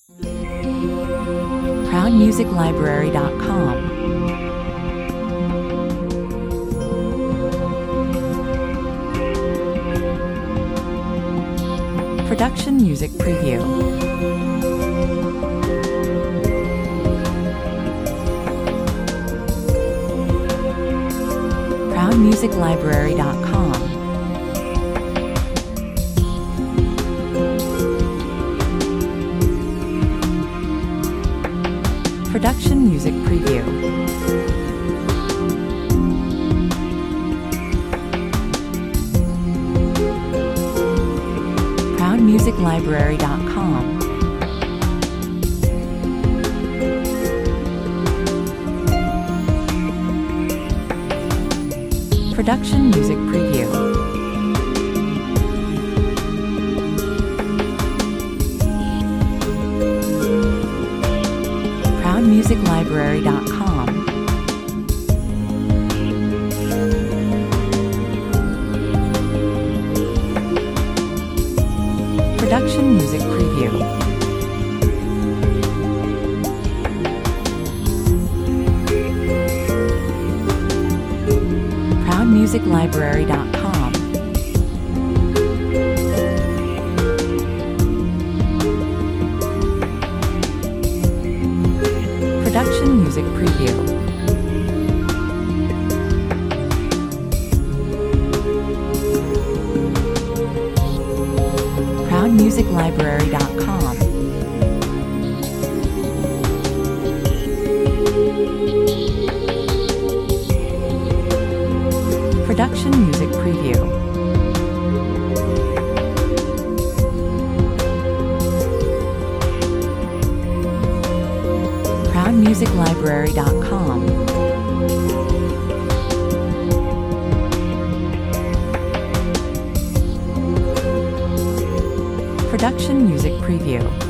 ProudMusicLibrary.com. Production Music Preview. ProudMusicLibrary.com. Production Music Preview. ProudMusicLibrary.com. Production Music Preview. ProudMusicLibrary.com. Production Music Preview. ProudMusicLibrary.com. Production Music Preview. ProudMusicLibrary.com. Production Music Preview. ProudMusicLibrary.com. Production Music Preview.